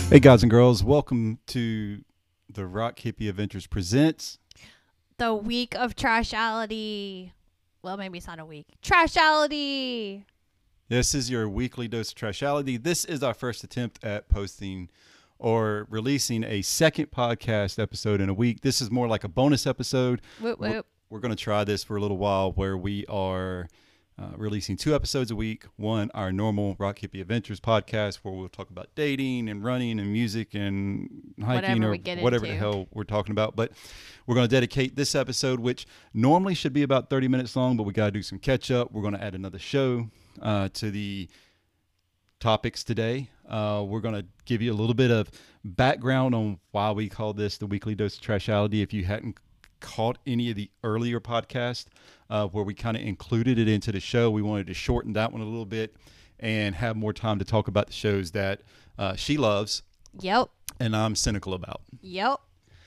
Hey guys and girls, welcome to the Rock Hippie Adventures presents The week of trashality. Well, maybe it's not a week. Trashality. This is your weekly dose of trashality. This is our first attempt at posting or releasing a second podcast episode in a week. This is more like a bonus episode. Whoop, whoop. We're going to try this for a little while where we are releasing 2 episodes a week. One, our normal Rock Hippie Adventures podcast where we'll talk about dating and running and music and hiking whatever the hell we're talking about. But we're going to dedicate this episode, which normally should be about 30 minutes long, but we got to do some catch up. We're going to add another show to the topics today. We're going to give you a little bit of background on why we call this the weekly dose of trashality. If you hadn't caught any of the earlier podcasts where we kind of included it into the show, we wanted to shorten that one a little bit and have more time to talk about the shows that she loves. Yep. And I'm cynical about. Yep.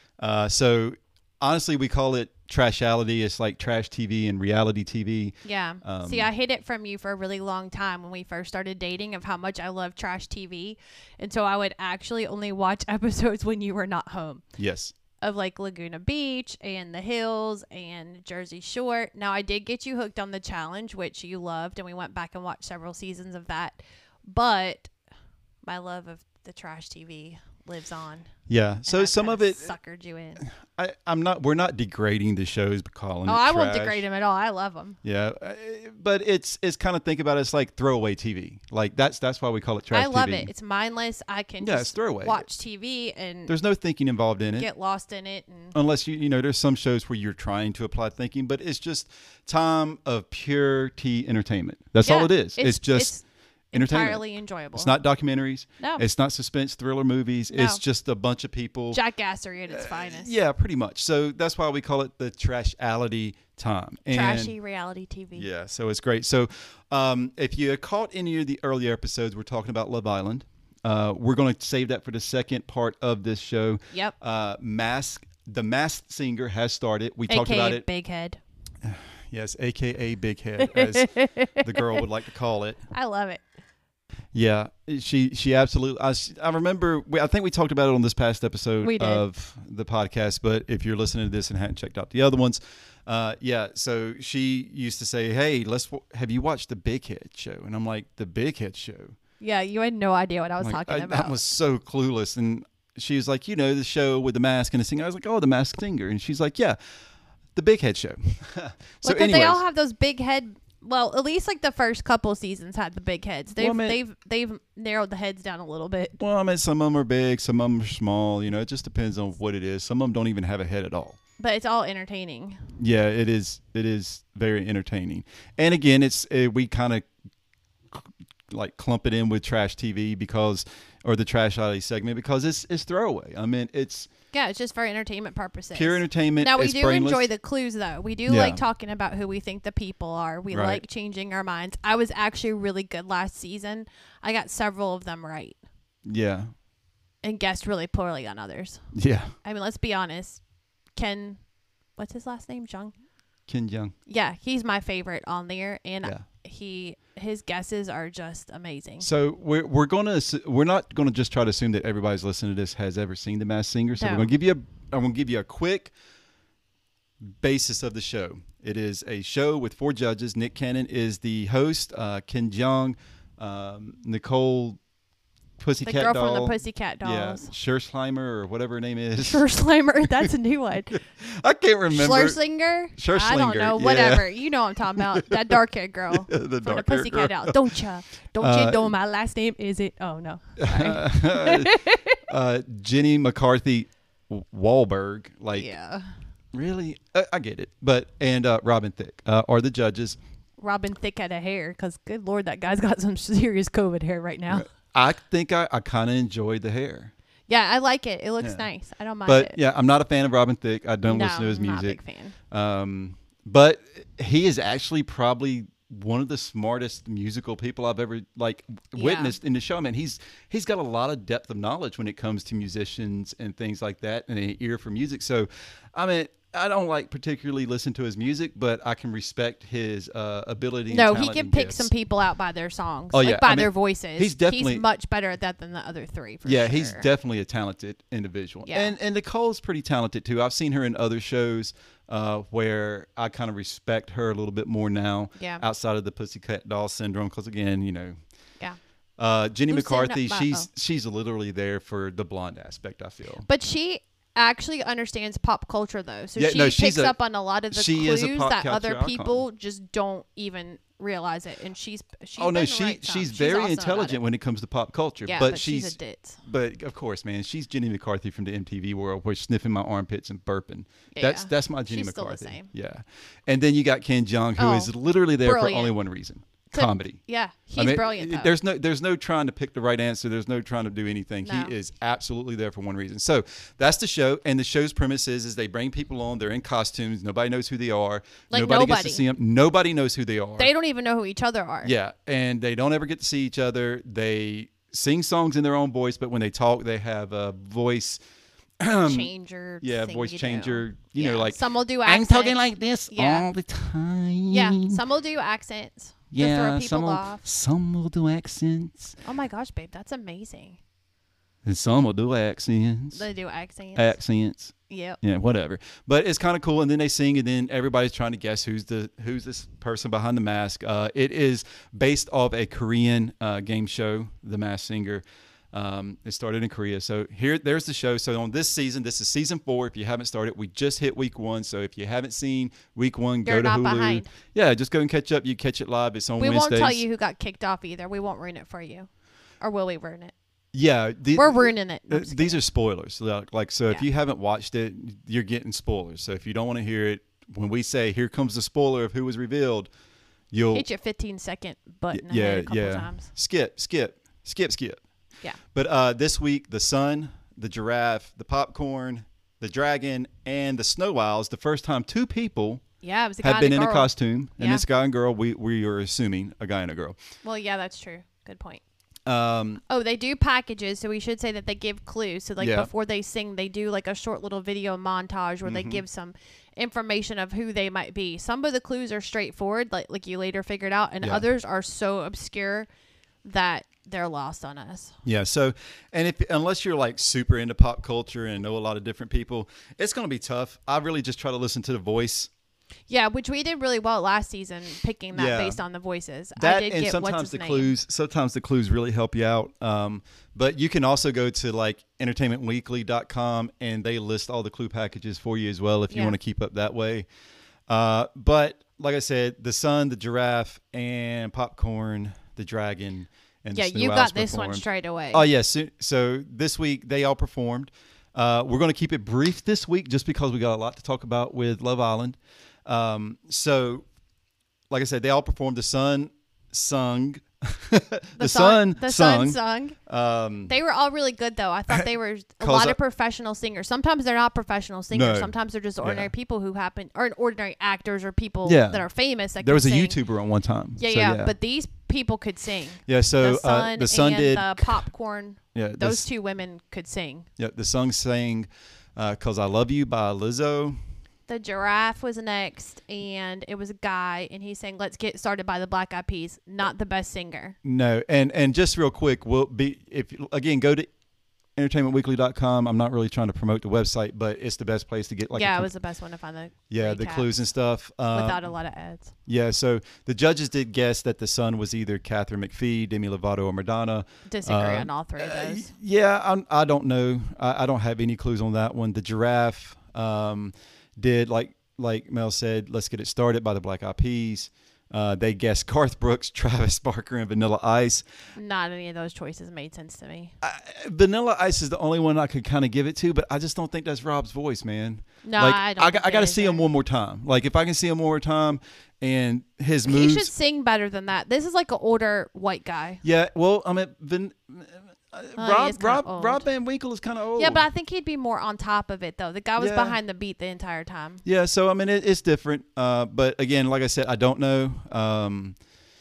So honestly, we call it trashality. It's like trash TV and reality TV. Yeah. See, I hid it from you for a really long time when we first started dating of how much I love trash TV. And so I would actually only watch episodes when you were not home. Yes. Of like Laguna Beach and The Hills and Jersey Shore. Now, I did get you hooked on The Challenge, which you loved, and we went back and watched several seasons of that. But my love of the trash TV lives on. Yeah. So some of it suckered you in. We're not degrading the shows, but calling it I trash. won't degrade them at all. I love them. Yeah, but it's kind of, think about it, it's like throwaway TV. Like that's why we call it trash TV. I love it. It's mindless. I can just watch TV and there's no thinking involved in it. Get lost in it. And unless you know, there's some shows where you're trying to apply thinking, but it's just time of pure tea entertainment. That's all it is. It's just entertainment. Entirely enjoyable. It's not documentaries. No. It's not suspense thriller movies. No. It's just a bunch of people. Jackassery at its finest. Yeah, pretty much. So that's why we call it the trashality time. Trashy reality TV. Yeah, so it's great. So if you caught any of the earlier episodes, we're talking about Love Island. We're going to save that for the second part of this show. Yep. The Masked Singer has started. We talked about it. Big Head. Yes, a.k.a. Big Head, as the girl would like to call it. I love it. Yeah, she absolutely. I remember. I think we talked about it on this past episode of the podcast. But if you're listening to this and hadn't checked out the other ones, yeah. So she used to say, "Hey, have you watched the Big Head show?" And I'm like, "The Big Head show." Yeah, you had no idea what I was talking about. I was so clueless, and she was like, "You know, the show with the mask and the singer." I was like, "Oh, the Masked Singer," and she's like, "Yeah, the Big Head show." So anyways, they all have those big head. Well, at least like the first couple seasons had the big heads. They've narrowed the heads down a little bit. Well, I mean, some of them are big, some of them are small. You know, it just depends on what it is. Some of them don't even have a head at all. But it's all entertaining. Yeah, it is. It is very entertaining. And again, we kind of like clump it in with trash TV or the trashality segment because it's throwaway. I mean, it's just for entertainment purposes. Pure entertainment. Now, we do brainless. enjoy the clues, though. We do like talking about who we think the people are. We like changing our minds. I was actually really good last season. I got several of them right. Yeah. And guessed really poorly on others. Yeah. I mean, let's be honest. Ken, what's his last name? Jung? Ken Jeong. Yeah, he's my favorite on there. And his guesses are just amazing. So we're not gonna just try to assume that everybody's listening to this has ever seen The Masked Singer. So I'm gonna give you a quick basis of the show. It is a show with 4 judges. Nick Cannon is the host. Ken Jeong, Nicole Pussycat Doll. The girl Doll. from the Pussycat Dolls. Yeah, Schersheimer or whatever her name is. Schersheimer, that's a new one. I can't remember. Schlesinger? I don't know. Whatever. You know what I'm talking about. That dark-haired girl from the Pussycat Dolls. Don't you know my last name? Is it? Oh, no. Jenny McCarthy Wahlberg. Really? I get it. And Robin Thicke are the judges. Robin Thicke had a hair because, good Lord, that guy's got some serious COVID hair right now. I think I kind of enjoyed the hair. Yeah, I like it. It looks nice. I don't mind it. But yeah, I'm not a fan of Robin Thicke. I don't listen to his music. I'm not a big fan. But he is actually probably one of the smartest musical people I've ever witnessed in the show. I mean, he's got a lot of depth of knowledge when it comes to musicians and things like that, and an ear for music. So, I mean, I don't like particularly listen to his music, but I can respect his ability. No, and he talent can and pick gifts. some people out by their songs, Oh, like yeah. by I mean, their voices. he's much better at that than the other three. For Yeah, sure. he's definitely a talented individual. Yeah. And Nicole's pretty talented too. I've seen her in other shows where I kind of respect her a little bit more now. Yeah. Outside of the Pussycat Doll syndrome, because again, Yeah. Jenny Who's McCarthy, saying she's literally there for the blonde aspect, I feel. But she actually understands pop culture though, so Yeah, no, she she's picks up on a lot of the she is a clues pop that culture other icon. people just don't even realize it. And she's Oh no, been she's right some. very awesome about intelligent it. when it comes to pop culture. Yeah, but she's a ditz. But of course, man, she's Jenny McCarthy from the MTV world, where she's sniffing my armpits and burping. Yeah. That's my Jenny She's still the McCarthy. same. Yeah, and then you got Ken Jeong, who is literally there brilliant. for only one reason: To- comedy. Yeah, he's brilliant. Though. There's no trying to pick the right answer. There's no trying to do anything. No. He is absolutely there for one reason. So that's the show, and the show's premise is they bring people on. They're in costumes. Nobody knows who they are. Like nobody gets nobody. to see them. Nobody knows who they are. They don't even know who each other are. Yeah, and they don't ever get to see each other. They sing songs in their own voice, but when they talk, they have a voice. Changer. Yeah, thing voice you changer. do. You know, like some will do I'm accents. talking like this Yeah. all the time. Yeah, some will do accents. To throw people off. some will do accents, Oh my gosh, babe, that's amazing. and some will do accents. They do accents. Accents. Yep. Yeah, whatever. But it's kind of cool, and then they sing, and then everybody's trying to guess who's this person behind the mask. It is based off a Korean game show, The Masked Singer. It started in Korea. So there's the show. So on this season, this is season 4. If you haven't started, we just hit week 1. So if you haven't seen week 1, You're go to not Hulu. behind. Yeah, just go and catch up. You catch it live. It's on We Wednesdays. won't tell you who got kicked off either. We won't ruin it for you. Or will we ruin it? Yeah, We're ruining it. No, I'm just these kidding. are spoilers. Like so, if Yeah. you haven't watched it, you're getting spoilers. So if you don't want to hear it, when we say here comes the spoiler of who was revealed, you'll Hit your 15-second button yeah, ahead a couple yeah. times. Skip. Yeah. But this week, the sun, the giraffe, the popcorn, the dragon, and the snow owls. The first time 2 people Yeah, it was a guy have been and in a a girl. costume, and Yeah. this guy and girl. We are assuming a guy and a girl. Well, yeah, that's true. Good point. Um, Oh, they do packages, so we should say that they give clues. So, like, Yeah. before they sing, they do, like, a short little video montage where Mm-hmm. they give some information of who they might be. Some of the clues are straightforward, like you later figured out, and Yeah. others are so obscure that they're lost on us. Yeah. So, and unless you're like super into pop culture and know a lot of different people, it's going to be tough. I really just try to listen to the voice. Yeah, which we did really well last season, picking that Yeah. based on the voices. That I did and get sometimes what's the his name. clues. Sometimes the clues really help you out. But you can also go to like entertainmentweekly.com and they list all the clue packages for you as well if you Yeah. want to keep up that way. But like I said, the sun, the giraffe, and popcorn, the dragon, and Yeah, the you snow got owls this one performed. straight away. Oh yes. So this week they all performed. We're going to keep it brief this week just because we got a lot to talk about with Love Island. So, like I said, they all performed. The sun sung. the sun sung. sung. They were all really good, though. I thought they were a 'Cause lot of professional singers. Sometimes they're not professional singers. No. Sometimes they're just ordinary Yeah. people who happen, or ordinary actors or people Yeah. that are famous. That There can was a sing. YouTuber on one time. Yeah, So, yeah, but these people could sing. yeah. So The sun did. and the popcorn. Yeah, Those 2 women could sing. Yeah, the song sang "Cause I Love You" by Lizzo. The giraffe was next, and it was a guy, and he sang "Let's Get Started" by the Black Eyed Peas. Not the best singer. No, and just real quick, we'll be again go to entertainmentweekly.com. I'm not really trying to promote the website, but it's the best place to get like yeah, it was the best one to find the the recap clues and stuff. without a lot of ads. Yeah, so the judges did guess that the son was either Catherine McPhee, Demi Lovato, or Madonna. Disagree on all 3 of those. Yeah, I don't know. I don't have any clues on that one. The giraffe did like Mel said. Let's Get It Started by the Black Eyed Peas. They guessed Garth Brooks, Travis Barker, and Vanilla Ice. Not any of those choices made sense to me. Vanilla Ice is the only one I could kind of give it to, but I just don't think that's Rob's voice, man. No, like, I don't. think I got to it see is him either. one more time. Like if I can see him one more time, and his He moves. should sing better than that. This is like an older white guy. Yeah, well, I mean, he is kinda old. Rob Van Winkle is kind of old. Yeah, but I think he'd be more on top of it though. The guy was Yeah. behind the beat the entire time. Yeah, so I mean, it's different. But again, like I said, I don't know.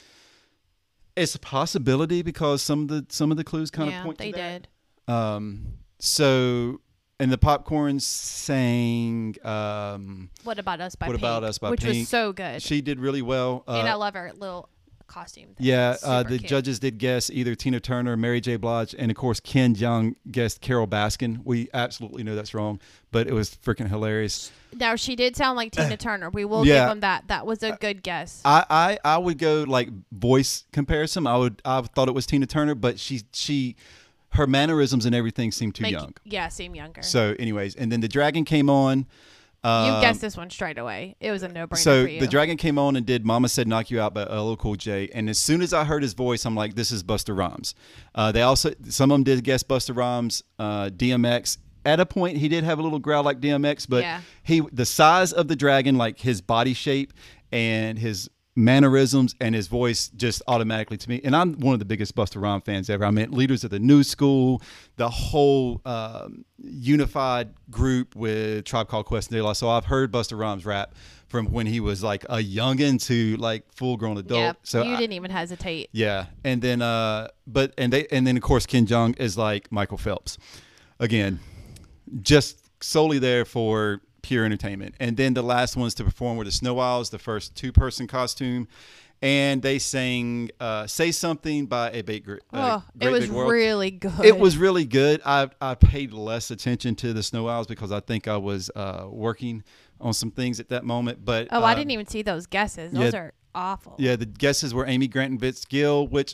It's a possibility because some of the clues kind of Yeah, point they to that. did. So And the Popcorns sang What About Us by What Pink, About Us by which Pink. was so good. She did really well. And I love her little costume thing. Yeah, Super the cute. judges did guess either Tina Turner, Mary J. Blige, and of course Ken Jeong guessed Carol Baskin. We absolutely know that's wrong, but it was freaking hilarious. Now she did sound like Tina Turner. We will Yeah. give them that. That was a good guess. I would go like voice comparison. I thought it was Tina Turner, but her mannerisms and everything seemed too young. Yeah, seem younger. So, anyways, and then the dragon came on. You guessed this one straight away. It was a no-brainer So for you. the dragon came on and did "Mama Said Knock You Out" by LL Cool J, and as soon as I heard his voice, I'm like, "This is Busta Rhymes." They also, some of them did guess Busta Rhymes, DMX. At a point, he did have a little growl like DMX, but Yeah. the size of the dragon, like his body shape and his mannerisms and his voice, just automatically to me. And I'm one of the biggest Busta Rhymes fans ever. I mean, leaders of the New School, the whole unified group with Tribe Called Quest and De La. So I've heard Busta Rhymes rap from when he was like a youngin' to like full grown adult. Yeah, So you didn't even hesitate. yeah, and then and then of course Ken Jeong is like Michael Phelps, again, just solely there for pure entertainment. And then the last ones to perform were the Snow Owls, the first 2-person costume, and they sang "Say Something" by a Great it Big was World. really good. It was really good. I paid less attention to the Snow Owls because I think I was working on some things at that moment. But I didn't even see those guesses. Those are awful. Yeah, the guesses were Amy Grant and Vince Gill, which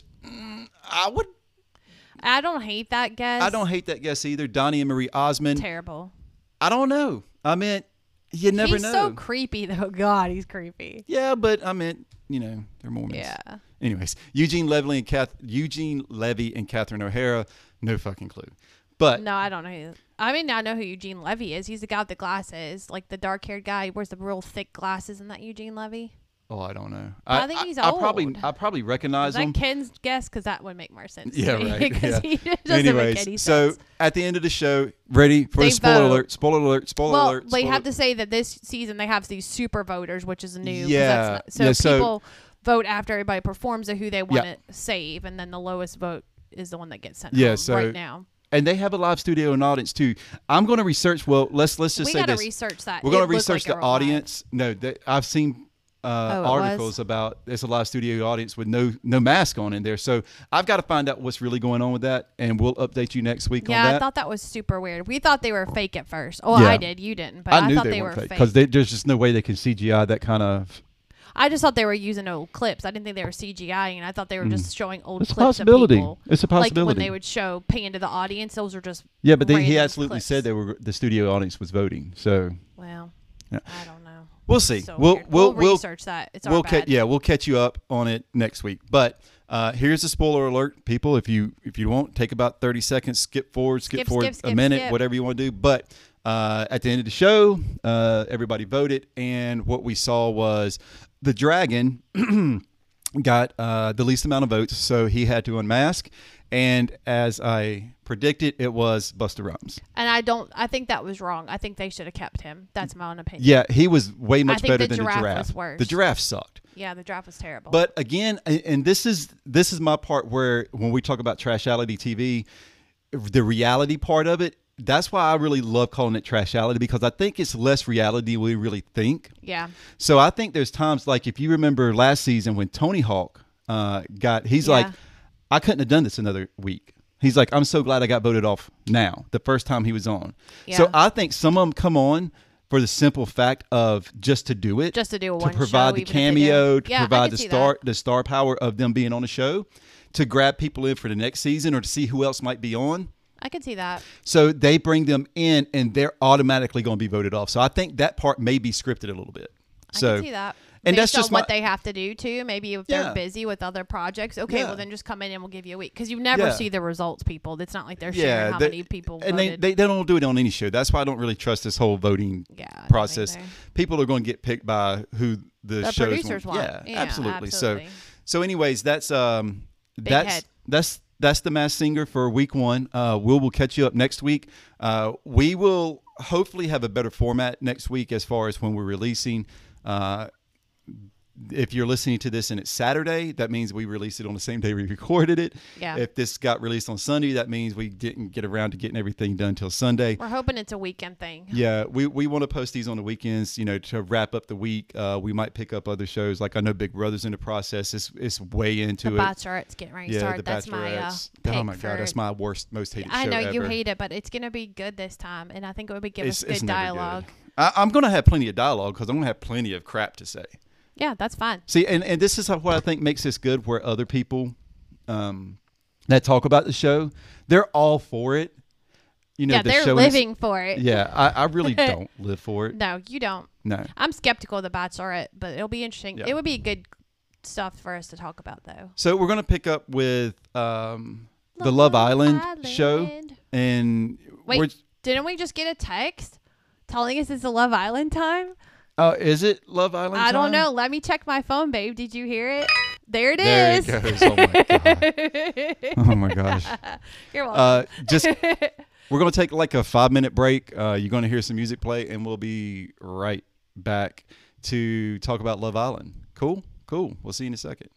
I don't hate that guess. I don't hate that guess either. Donnie and Marie Osmond. Terrible. I don't know. I mean, you never He's know. so creepy though. God, he's creepy. Yeah, but I mean, they're Mormons. Yeah. Anyways, Eugene Levy and Catherine O'Hara, no fucking clue. But No, I don't know who. I mean, I know who Eugene Levy is. He's the guy with the glasses, like the dark-haired guy. He wears the real thick glasses. Isn't that Eugene Levy? I don't know. I think he's I old. probably recognize Is that him. Ken's guess? Because that would make more sense. Yeah, to me, right. Because Yeah. he doesn't Anyways, make any so sense. at the end of the show, ready for They the spoiler vote. alert? Spoiler alert! Spoiler Well, alert! they spoiler- have to say that this season they have these super voters, which is new. 'cause Yeah. that's not- Yeah, so so- people vote after everybody performs of who they want Yeah. to save, and then the lowest vote is the one that gets sent Yeah, home so right now. And they have a live studio and audience too. I'm going to research. Well, let's just We say got to this. research that. We're going It to looked research like the a real live. audience. No, I've seen it articles was? about there's a live studio audience with no mask on in there. So I've got to find out what's really going on with that, and we'll update you next week Yeah, on that. I thought that was super weird. We thought they were fake at first. Oh, Yeah. I did. You didn't, but I knew thought they were weren't fake fake. because there's just no way they can CGI that kind of. I just thought they were using old clips. I didn't think they were CGI, and I thought they were just showing old It's a clips possibility. of people. It's a Like when possibility. they would show pan to the audience, those were just Yeah, but he random absolutely clips. said the studio audience was voting. So Well, Yeah. I don't know. we'll see. So we'll weird. we'll research that. It's our bad. we'll catch you up on it next week. But here's a spoiler alert, people. If you want, take about 30 seconds, skip forward Skip, a skip, minute, skip. whatever you want to do. But at the end of the show, everybody voted, and what we saw was the dragon got the least amount of votes, so he had to unmask. And as I predicted, it was Busta Rhymes. And I think that was wrong. I think they should have kept him. That's my own opinion. Yeah, he was way much think better the than the giraffe giraffe. was worse. The giraffe sucked. Yeah, the draft was terrible. But again, and this is my part where when we talk about trashality TV, the reality part of it, that's why I really love calling it trashality, because I think it's less reality than we really think. yeah. So I think there's times like if you remember last season when Tony Hawk he's like, Yeah. I couldn't have done this another week. He's like, I'm so glad I got voted off now, the first time he was on. Yeah. So I think some of them come on for the simple fact of just to do it. Just to do a to one provide show, the even if they cameo, do. to Yeah, I provide could see the star power of them being on the show, to grab people in for the next season or to see who else might be on. I could see that. So they bring them in and they're automatically going to be voted off. So I think that part may be scripted a little bit. I So can see that. and Based that's just on what my- they have to do too. Maybe if Yeah. they're busy with other projects, okay, Yeah. well then just come in and we'll give you a week because you never Yeah. see the results, people. It's not like they're sharing how many people and voted. they don't do it on any show. That's why I don't really trust this whole voting Yeah, I don't process. either. People are going to get picked by who the The shows producers want. Yeah, Yeah, absolutely. absolutely. So anyways, that's head. that's the Masked Singer for week 1. We'll catch you up next week. We will hopefully have a better format next week as far as when we're releasing. if you're listening to this and it's Saturday, that means we released it on the same day we recorded it. Yeah. If this got released on Sunday, that means we didn't get around to getting everything done till Sunday. We're hoping it's a weekend thing. Yeah, we want to post these on the weekends, to wrap up the week. We might pick up other shows. Like I know Big Brother's in the process. It's way into The it. Bachelorette's getting ready to start. That's my oh my God, that's my most hated show I know ever. you hate it, but it's going to be good this time. And I think it would be give us good dialogue. I'm going to have plenty of dialogue because I'm going to have plenty of crap to say. Yeah, that's fine. See, and this is what I think makes this good, where other people that talk about the show, they're all for it. They're living for it. Yeah, I really don't live for it. No, you don't. No. I'm skeptical of The Bachelorette, but it'll be interesting. Yeah. It would be good stuff for us to talk about, though. So we're going to pick up with the Love Island show. And wait, didn't we just get a text telling us it's a Love Island time? Oh, is it Love Island time? I don't know. Let me check my phone, babe. Did you hear it? There it is. There it goes. Oh, my God. Oh, my gosh. You're welcome. We're going to take like a 5-minute break. You're going to hear some music play, and we'll be right back to talk about Love Island. Cool? Cool. We'll see you in a second.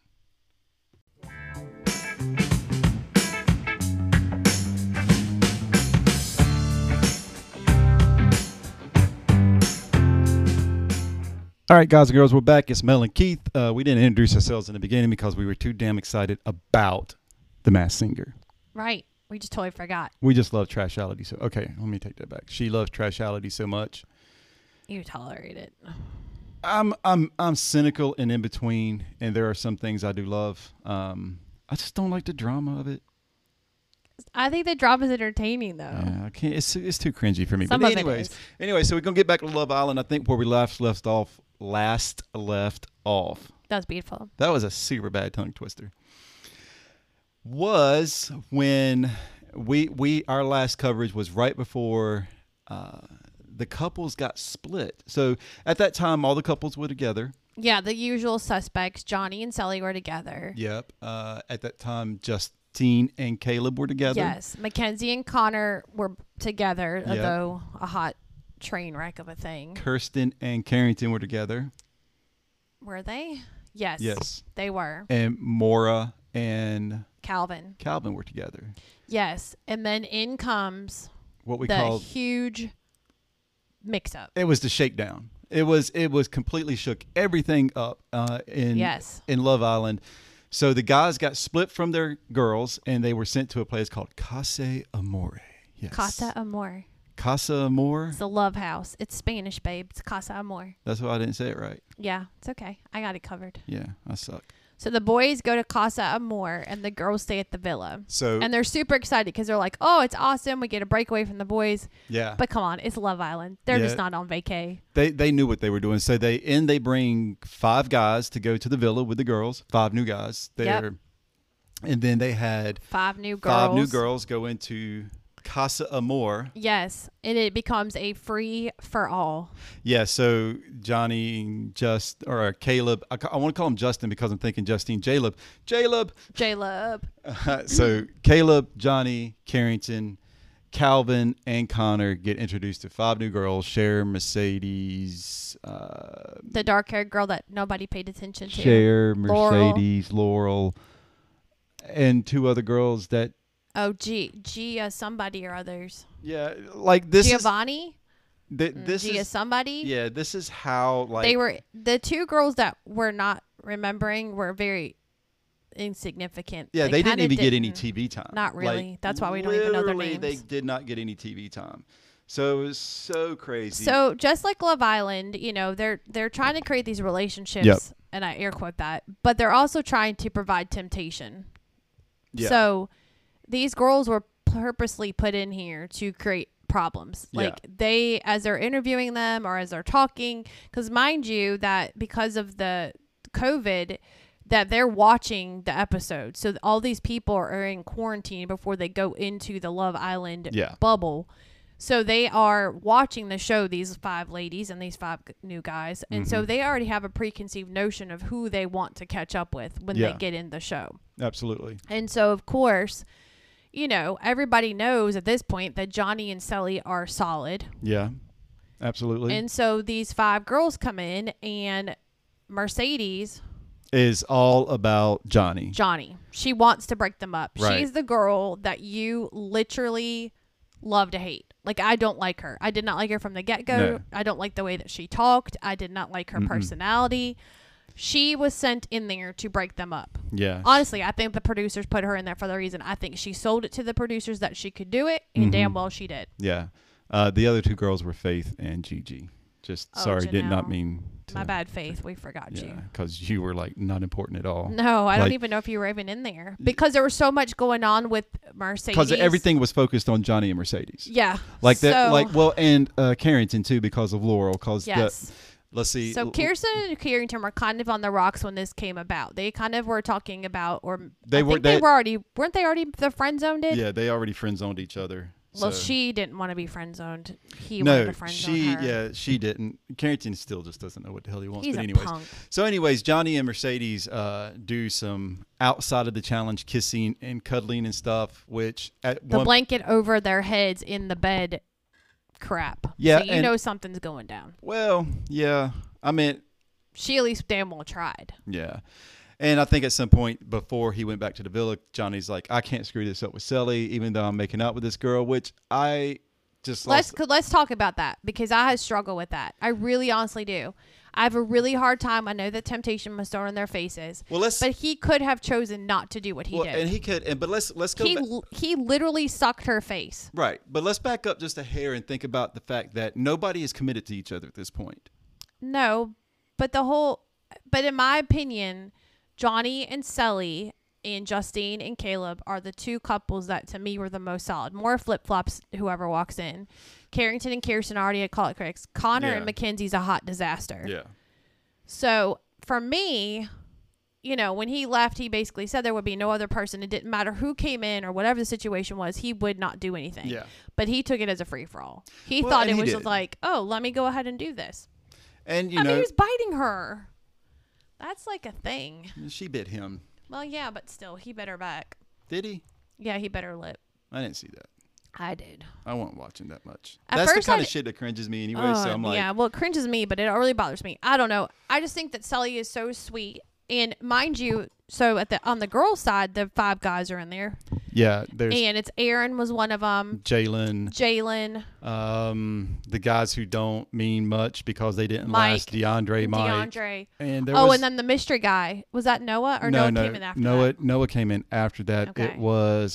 All right, guys and girls, we're back. It's Mel and Keith. We didn't introduce ourselves in the beginning because we were too damn excited about The Masked Singer. Right. We just totally forgot. We just love Trashality. So, okay, let me take that back. She loves Trashality so much. You tolerate it. I'm cynical and in between, and there are some things I do love. I just don't like the drama of it. I think the drama's entertaining, though. Yeah, I can't. It's too cringy for me. Some but of it is. Anyway, so we're gonna get back to Love Island. I think where we left off. That was beautiful. That was a super bad tongue twister. Was when our last coverage was right before the couples got split. So at that time, all the couples were together. Yeah, the usual suspects, Johnny and Sally, were together. Yep. At that time, Justine and Caleb were together. Yes. Mackenzie and Connor were together, Yep. although a hot train wreck of a thing. Kirsten and Carrington were together. Were they? Yes. Yes. They were. And Maura and Calvin were together. Yes. And then in comes what we the called huge mix-up. It was the shakedown. It was completely shook everything up in Love Island. So the guys got split from their girls, and they were sent to a place called Casa Amore. Yes. Casa Amor. Casa Amor? It's a love house. It's Spanish, babe. It's Casa Amor. That's why I didn't say it right. Yeah, it's okay. I got it covered. Yeah, I suck. So the boys go to Casa Amor, and the girls stay at the villa. And they're super excited because they're like, oh, it's awesome. We get a breakaway from the boys. Yeah. But come on, it's Love Island. They're just not on vacay. They knew what they were doing. So they bring 5 guys to go to the villa with the girls. 5 new guys there. Yep. And then they had 5 new girls go into Casa Amor. Yes, and it becomes a free for all. Yeah, so Johnny, Caleb. I want to call him Justin because I'm thinking Justine. Jaleb. So Caleb, Johnny, Carrington, Calvin, and Connor get introduced to 5 new girls. Cher, Mercedes. The dark-haired girl that nobody paid attention to. Cher, Mercedes, Laurel, and 2 other girls that. Oh, Gia somebody or others. Yeah, like this Giovanni? This Gia is somebody? Yeah, this is how they were. The 2 girls that we're not remembering were very insignificant. Yeah, they didn't even get any TV time. Not really. That's why we don't even know their names. They did not get any TV time. So it was so crazy. So just like Love Island, they're trying to create these relationships, and I air quote that, but they're also trying to provide temptation. Yeah. So these girls were purposely put in here to create problems. Like they, as they're interviewing them or as they're talking, because mind you that because of the COVID, that they're watching the episode. So all these people are in quarantine before they go into the Love Island bubble. So they are watching the show, these 5 ladies and these 5 new guys. And so they already have a preconceived notion of who they want to catch up with when they get in the show. Absolutely. And so, of course, everybody knows at this point that Johnny and Sally are solid. Yeah, absolutely. And so these 5 girls come in, and Mercedes is all about Johnny. She wants to break them up. Right. She's the girl that you literally love to hate. Like, I don't like her. I did not like her from the get-go. No. I don't like the way that she talked. I did not like her personality. She was sent in there to break them up. Yeah. Honestly, I think the producers put her in there for the reason. I think she sold it to the producers that she could do it, and damn well she did. Yeah. The other two girls were Faith and Gigi. Just sorry, did not Janelle. mean to, My bad, Faith. We forgot you. because you were like not important at all. No, I don't even know if you were even in there because there was so much going on with Mercedes. Because everything was focused on Johnny and Mercedes. Yeah. Like that. Like, well, and Carrington too, because of Laurel. Because yes. Let's see. So Kirsten and Carrington were kind of on the rocks when this came about. They kind of were talking about, or they were already, weren't they already the friend zoned? Yeah, they already friend zoned each other. Well, she didn't want to be friend zoned. He wanted to friend zone her. Yeah, she didn't. Carrington still just doesn't know what the hell he wants. He's but a anyways, punk. So anyways, Johnny and Mercedes do some outside of the challenge kissing and cuddling and stuff, which at the blanket over their heads in the bed crap. Yeah, so you know something's going down. Well, yeah. I mean, she at least damn well tried. Yeah. And I think at some point before he went back to the villa, Johnny's like, I can't screw this up with Sally, even though I'm making out with this girl, which I just let's talk about that because I struggle with that. I really honestly do. I have a really hard time. I know that temptation was thrown in their faces. Well, but he could have chosen not to do what he did. And he could. But let's go back. He literally sucked her face. Right. But let's back up just a hair and think about the fact that nobody is committed to each other at this point. No, but in my opinion, Johnny and Sally and Justine and Caleb are the two couples that to me were the most solid. More flip-flops whoever walks in. Carrington and Kirsten already had call it critics. Connor and Mackenzie's a hot disaster. Yeah. So for me, you know, when he left, he basically said there would be no other person. It didn't matter who came in or whatever the situation was. He would not do anything. Yeah. But he took it as a free-for-all. He thought it was just like, oh, let me go ahead and do this. And, I mean, he was biting her. That's like a thing. She bit him. Well, yeah, but still, he bit her back. Did he? Yeah, he bit her lip. I didn't see that. I did. I wasn't watching that much. At That's the first kind of shit that cringes me anyway, so I'm like... Yeah, well, it cringes me, but it really bothers me. I don't know. I just think that Sally is so sweet. And mind you, so on the girls' side, the 5 guys are in there. Yeah, and it's Aaron was one of them. Jalen. The guys who don't mean much because they didn't last. DeAndre. And and then the mystery guy. Was that Noah or Noah came in after that? Noah came in after that. Okay. It was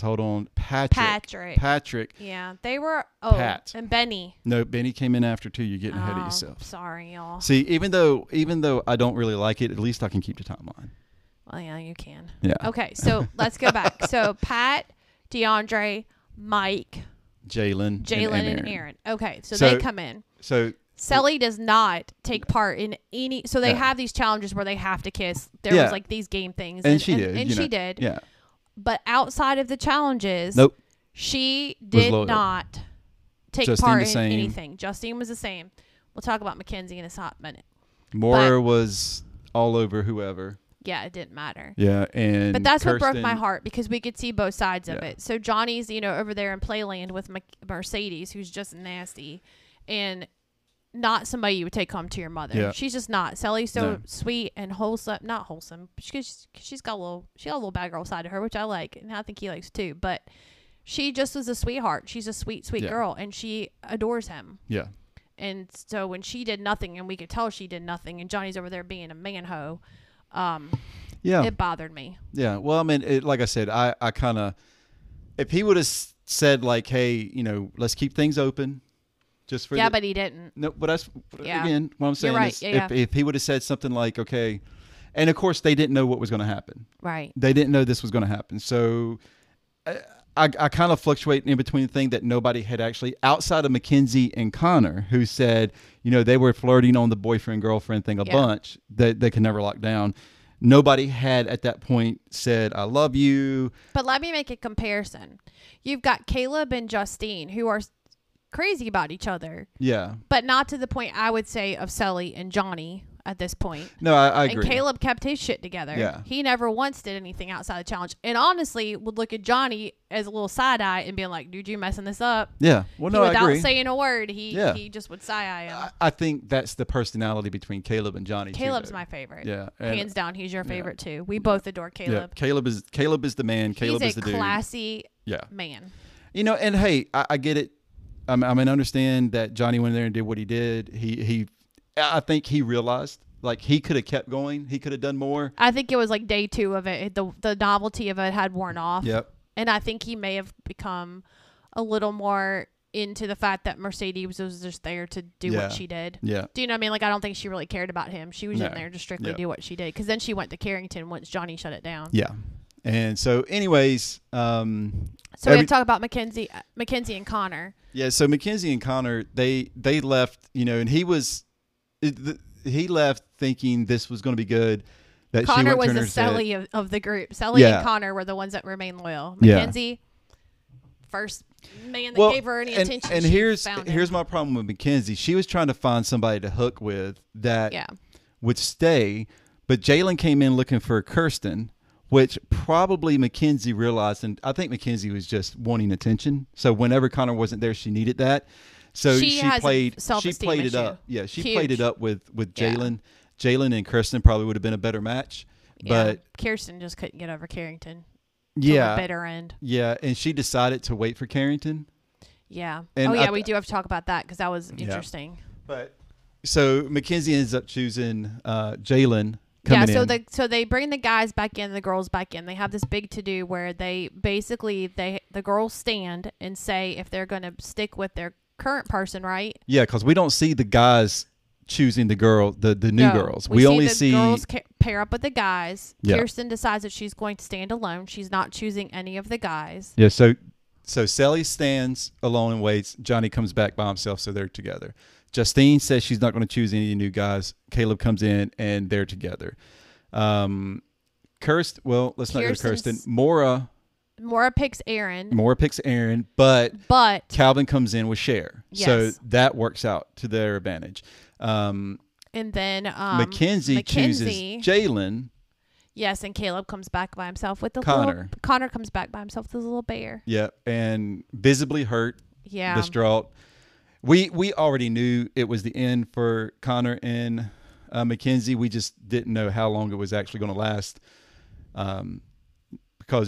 Patrick. Yeah, they were. Oh, Pat. And Benny. No, Benny came in after too. You're getting ahead of yourself. Sorry, y'all. See, even though I don't really like it, at least I can keep the timeline. Well, yeah, you can. Yeah. Okay, so let's go back. So Pat, DeAndre, Mike, Jalen and Aaron. Okay, so they come in. So Sally does not take part in any. So they have these challenges where they have to kiss. There was like these game things, and she did. And she did. Yeah. But outside of the challenges, nope, she did not take part in anything. Justine was the same. We'll talk about Mackenzie in a hot minute. Moore was all over whoever. Yeah, it didn't matter. Yeah, but that's what broke my heart because we could see both sides of it. So Johnny's, over there in Playland with Mercedes, who's just nasty, and not somebody you would take home to your mother. Yeah. She's just not. Sally's so sweet and wholesome. Not wholesome. She's got a little bad girl side to her, which I like, and I think he likes too. But she just was a sweetheart. She's a sweet girl, and she adores him. Yeah. And so when she did nothing, and we could tell she did nothing, and Johnny's over there being a man-ho, it bothered me. Yeah. Well, I mean, like I said, I kind of, if he would have said like, hey, let's keep things open just for but he didn't. No, but that's again, what I'm saying You're right. is if he would have said something like, okay, and of course they didn't know what was going to happen. Right. They didn't know this was going to happen. So I kind of fluctuate in between the thing that nobody had actually, outside of Mackenzie and Connor, who said, they were flirting on the boyfriend-girlfriend thing a bunch, that they could never lock down. Nobody had at that point said, I love you. But let me make a comparison. You've got Caleb and Justine, who are crazy about each other, Yeah. but not to the point I would say of Sully and Johnny at this point. No, I agree. And Caleb kept his shit together. Yeah. He never once did anything outside the challenge. And honestly, would look at Johnny as a little side eye and being like, dude, you messing this up. Yeah. Well, no, I Without agree. saying a word, he just would side eye him. I think that's the personality between Caleb and Johnny. Caleb's too, my favorite. Yeah. Hands down, he's your favorite too. We both adore Yeah. Caleb. Caleb is the man. Caleb He's is the a dude. classy Yeah. man. You know, and hey, I get it. I mean, understand that Johnny went in there and did what he did. I think he realized like he could have kept going. He could have done more. I think it was like day 2 of it. The novelty of it had worn off. Yep. And I think he may have become a little more into the fact that Mercedes was just there to do what she did. Yeah. Do you know what I mean? Like, I don't think she really cared about him. She was No. in there to strictly Yeah. do what she did. Because then she went to Carrington once Johnny shut it down. Yeah. And so, anyways, So we have to talk about Mackenzie and Connor. Yeah. So Mackenzie and Connor, they left. You know, and he left thinking this was going to be good. That Connor she was went the to Sully of the group. Sully Yeah. and Connor were the ones that remained loyal. Yeah. Mackenzie, first man that gave her any attention. And she here's found him. my problem with Mackenzie. She was trying to find somebody to hook with that would stay, but Jalen came in looking for Kirsten, which probably Mackenzie realized, and I think Mackenzie was just wanting attention. So whenever Connor wasn't there, she needed that. So She has a played self-esteem it issue. up. Yeah, she Huge. played it up with Yeah. Jalen. Jalen and Kirsten probably would have been a better match. But Kirsten just couldn't get over Carrington. yeah, The bitter end. yeah, and she decided to wait for Carrington. Yeah. And we do have to talk about that because that was interesting. But so Mackenzie ends up choosing Jalen. So they bring the guys back in, the girls back in. They have this big to do where they basically the girls stand and say if they're going to stick with their current person, right? Yeah, because we don't see the guys choosing the new girls. We only the see girls pair up with the guys. Yeah. Kirsten decides that she's going to stand alone. She's not choosing any of the guys. Yeah, so Sally stands alone and waits. Johnny comes back by himself, so they're together. Justine says she's not going to choose any of the new guys. Caleb comes in, and they're together. Kirsten, well, let's not go to Kirsten. Maura picks Aaron. Maura picks Aaron, but Calvin comes in with Cher. Yes. So that works out to their advantage. And then Mackenzie chooses Jalen. Yes, and Caleb comes back by himself with the Connor. Connor comes back by himself with his little bear. Yeah, and visibly hurt. Yeah. Distraught. We already knew it was the end for Connor and Mackenzie. We just didn't know how long it was actually going to last, because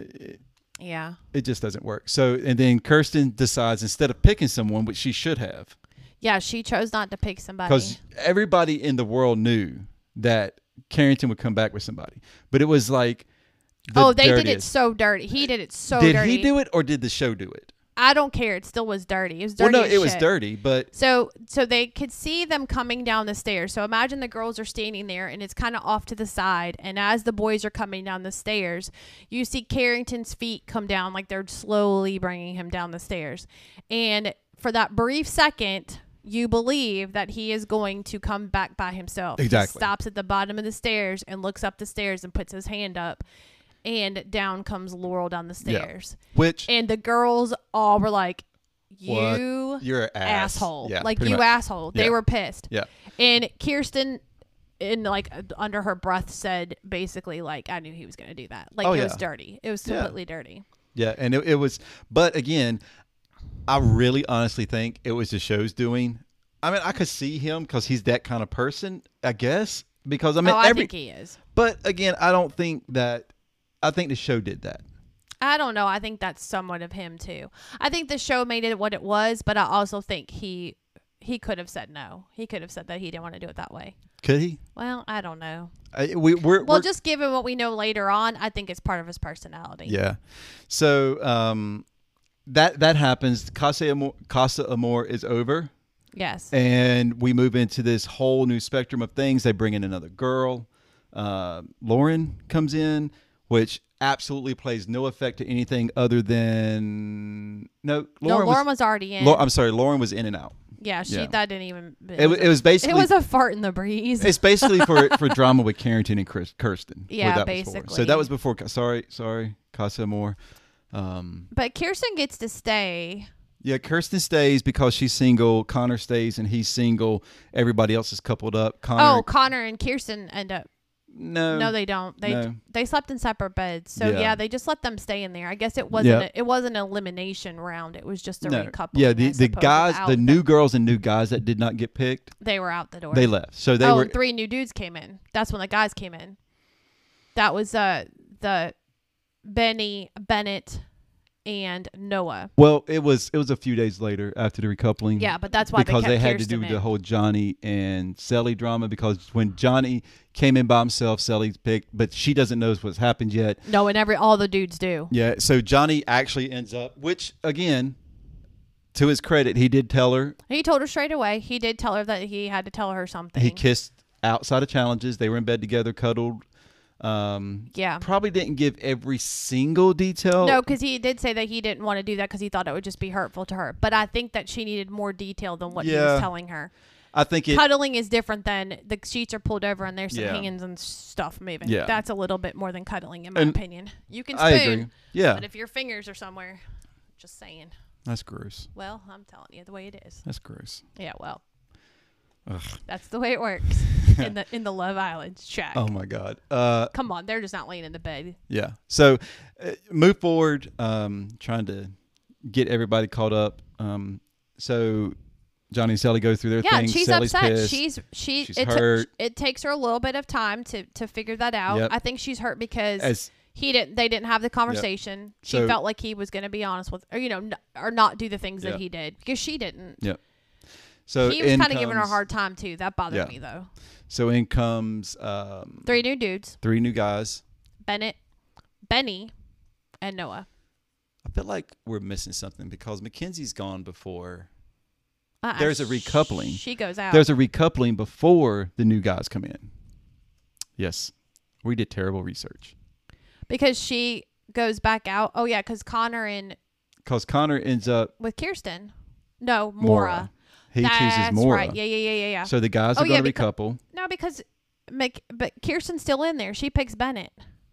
it just doesn't work. So, and then Kirsten decides instead of picking someone, which she should have. Yeah, she chose not to pick somebody because everybody in the world knew that Carrington would come back with somebody, but it was like they did it so dirty. He did it so dirty. Did he do it or did the show do it? I don't care. It still was dirty. It was dirty. Well, no, it was shit. dirty, but so they could see them coming down the stairs. So imagine the girls are standing there, and it's kind of off to the side. And as the boys are coming down the stairs, you see Carrington's feet come down, like they're slowly bringing him down the stairs. And for that brief second, you believe that he is going to come back by himself. Exactly. He stops at the bottom of the stairs and looks up the stairs and puts his hand up. And down comes Laurel down the stairs. Yeah. And the girls all were like, you're an asshole. Yeah, like, you much. asshole. Yeah. They were pissed. Yeah. And Kirsten, under her breath, said basically, like, I knew he was going to do that. Like, it was dirty. It was completely dirty. Yeah. And it was, but again, I really honestly think it was the show's doing. I mean, I could see him because he's that kind of person, I guess. Because, I mean, I think he is. But again, I think the show did that. I don't know. I think that's somewhat of him too. I think the show made it what it was, but I also think he could have said no. He could have said that he didn't want to do it that way. Could he? Well, I don't know. We're just given what we know later on, I think it's part of his personality. Yeah. So that happens. Casa Amor is over. Yes. And we move into this whole new spectrum of things. They bring in another girl. Lauren comes in, which absolutely plays no effect to anything other than Lauren was already in. I'm sorry, Lauren was in and out. Yeah, that didn't even. It was basically. It was a fart in the breeze. It's basically for drama with Carrington and Kirsten. Yeah, basically. So that was before. Sorry, Casa Amor. But Kirsten gets to stay Yeah, Kirsten stays because she's single. Connor stays and he's single. Everybody else is coupled up. Connor and Kirsten end up. No, they don't. No. They slept in separate beds. So Yeah. they just let them stay in there. I guess it wasn't it wasn't an elimination round. It was just a recoupling. Yeah, the guys, the new girls and new guys that did not get picked, they were out the door. they left. So they were 3 new dudes came in. That's when the guys came in. That was the Benny, Bennett, and Noah. Well, it was a few days later after the recoupling. Yeah, but that's why because they had Kirsten to do in. the whole Johnny and Selly drama. Because when Johnny came in by himself, Selly's picked, but she doesn't know what's happened yet. No, and all the dudes do. Yeah, so Johnny actually ends up, which again, to his credit, he did tell her. He told her straight away. He did tell her that he had to tell her something. He kissed outside of challenges. They were in bed together, cuddled. Probably didn't give every single detail. No, because he did say that he didn't want to do that because he thought it would just be hurtful to her. But I think that she needed more detail than what he was telling her. I think cuddling is different than the sheets are pulled over and there's some hands and stuff moving. Yeah. That's a little bit more than cuddling, in my opinion. You can spoon, I agree. Yeah, but if your fingers are somewhere, just saying. That's gross. Well, I'm telling you the way it is. That's gross. Yeah, well. Ugh. That's the way it works in the Love Island shack. Oh my God! Come on, they're just not laying in the bed. Yeah. So, move forward. Trying to get everybody caught up. So, Johnny and Selly go through their thing. She's Sally's upset. pissed. She's hurt. It takes her a little bit of time to figure that out. Yep. I think she's hurt because they didn't have the conversation. Yep. She felt like he was going to be honest with, or not do the things that he did because she didn't. Yep. So he was kind of giving her a hard time too. That bothered me though. So in comes 3 new dudes. 3 new guys. Bennett, Benny, and Noah. I feel like we're missing something because Mackenzie's gone before. There's a recoupling. She goes out. There's a recoupling before the new guys come in. Yes. We did terrible research. Because she goes back out. Oh, yeah, because Connor ends up with Kirsten. No, Maura. He chooses Maura. Right. Yeah. So the guys are going to recouple. No, but Kirsten's still in there. She picks Bennett.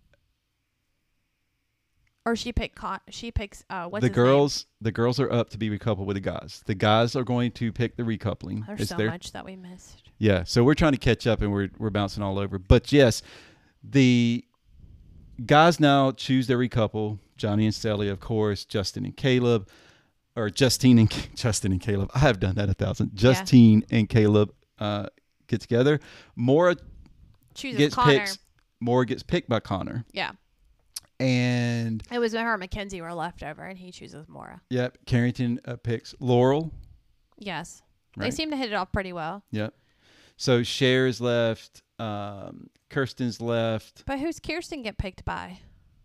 Or she picks what's his name? The girls are up to be recoupled with the guys. The guys are going to pick the recoupling. There's so much that we missed. Yeah, so we're trying to catch up and we're bouncing all over. But yes, the guys now choose their recouple. Johnny and Selly, of course, Justin and Caleb. Or Justine and Caleb. I have done that 1,000. Justine and Caleb get together. Maura chooses Connor. Maura gets picked by Connor. Yeah. And it was when her and Mackenzie were left over, and he chooses Maura. Yep. Carrington picks Laurel. Yes. Right. They seem to hit it off pretty well. Yep. So Cher's left. Kirsten's left. But who's Kirsten get picked by?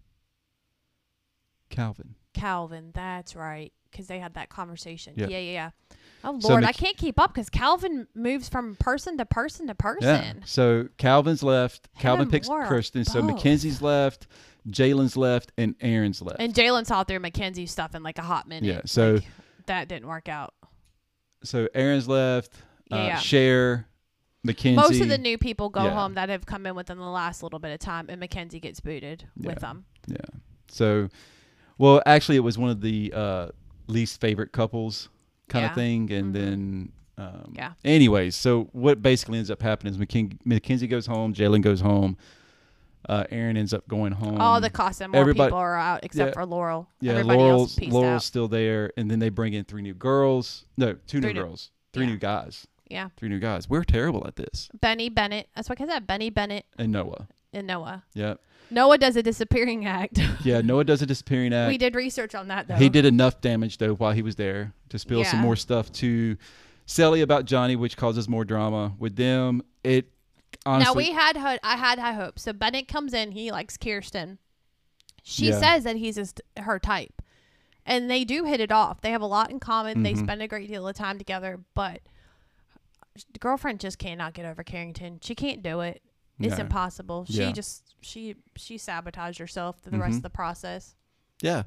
Calvin. That's right. Because they had that conversation. Yep. Yeah. Oh, Lord. I can't keep up because Calvin moves from person to person to person. Yeah. So Calvin's left. Calvin picks Kirsten. So Mackenzie's left. Jalen's left. And Aaron's left. And Jalen saw through Mackenzie's stuff in like a hot minute. Yeah. So that didn't work out. So Aaron's left. Cher, Mackenzie. Most of the new people go home that have come in within the last little bit of time. And Mackenzie gets booted with them. Yeah. So, well, actually, it was one of the least favorite couples kind of thing. And then, anyways, so what basically ends up happening is Mackenzie goes home, Jalen goes home, Aaron ends up going home. All the cast and more people are out except for Laurel. Yeah, everybody else peaced Laurel's out. still there. And then they bring in 3 new girls. No, 2 new girls. 3 new guys. Yeah. 3 new guys. We're terrible at this. Benny Bennett. That's what I said. Benny Bennett. And Noah. Yep. Noah does a disappearing act. Yeah, Noah does a disappearing act. We did research on that, though. He did enough damage, though, while he was there to spill some more stuff to Selly about Johnny, which causes more drama with them. It honestly... Now, I had high hopes. So Bennett comes in. He likes Kirsten. She says that he's just her type. And they do hit it off. They have a lot in common. Mm-hmm. They spend a great deal of time together. But the girlfriend just cannot get over Carrington. She can't do it. It's impossible. She she sabotaged herself through the rest of the process. Yeah.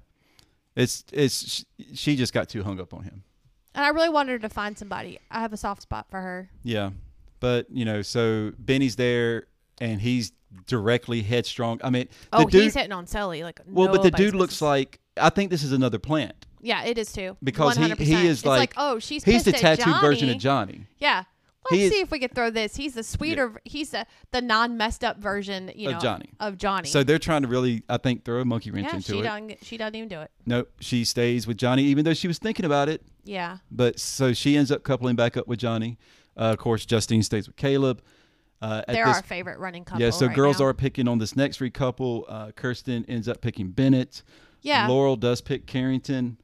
She just got too hung up on him. And I really wanted her to find somebody. I have a soft spot for her. Yeah. But, so Benny's there and he's directly headstrong. I mean, he's hitting on Selly. But the dude looks like, I think this is another plant. Yeah, it is too. Because 100%. he is it's like oh, she's the pissed at tattooed version of Johnny. Johnny. Yeah. Let's see if we could throw this. He's the sweeter. Yeah. He's the non messed up version, of Johnny. So they're trying to really, I think, throw a monkey wrench into it. She doesn't even do it. Nope. She stays with Johnny, even though she was thinking about it. Yeah. But so she ends up coupling back up with Johnny. Of course, Justine stays with Caleb. They're our favorite running couple. Yeah. So right girls now. are picking on this next couple. Kirsten ends up picking Bennett. Yeah. Laurel does pick Carrington.